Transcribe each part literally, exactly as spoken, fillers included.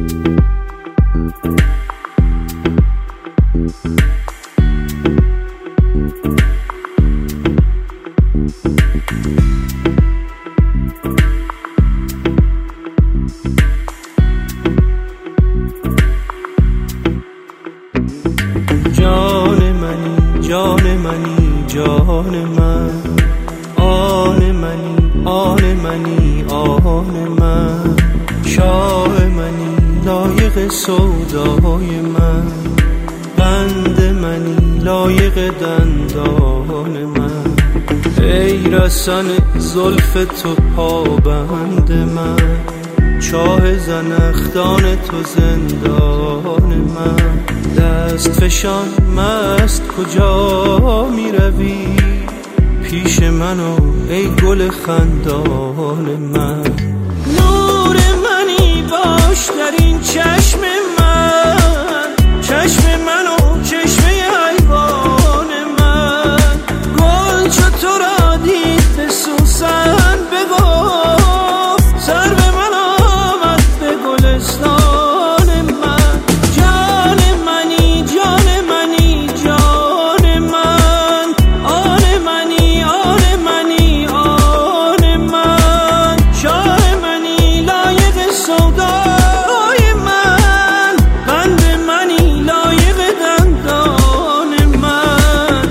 جان منی جان منی جان من، آن منی آن منی آن من، شاه منی لایق سودای من، بند منی لایق دندان من، ای رسن زلف تو پابند من، چاه زنخدان تو زندان من، دست فشان مست کجا می روی، پیش منو ای گل خندان من، نور منی باش در این چشم من، چشم منو چشم حیوان من، گل چو تو را دید به سوسن بگفت، سر به من آمد به گلستان من، جان منی جان منی جان من، آن منی آن منی آن من، شاه منی لایق سودای من، بند منی لایق دندان من.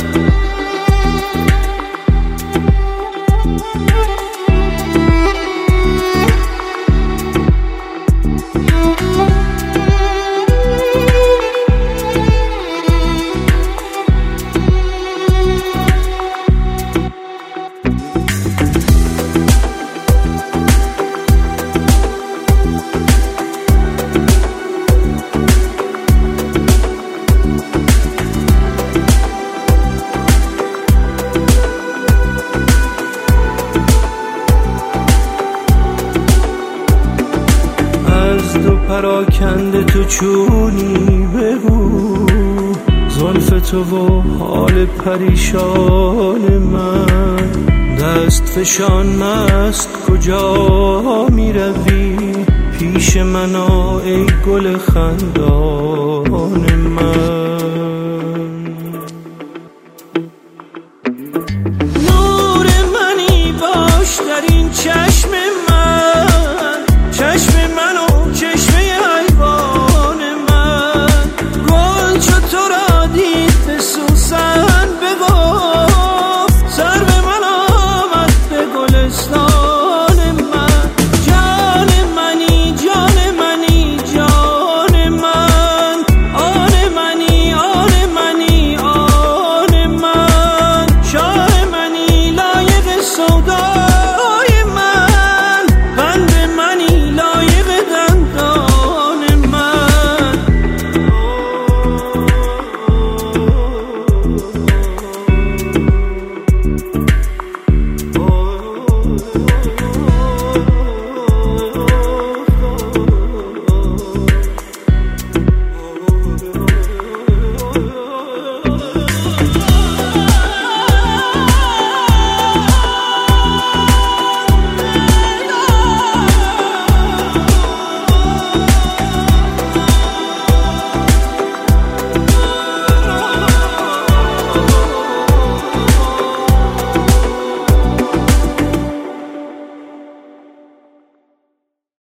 از دو پراکنده تو چونی بگو، زلف تو و حال پریشان من، دست فشان مست کجا می روی، پیش من آ ای گل خندان من.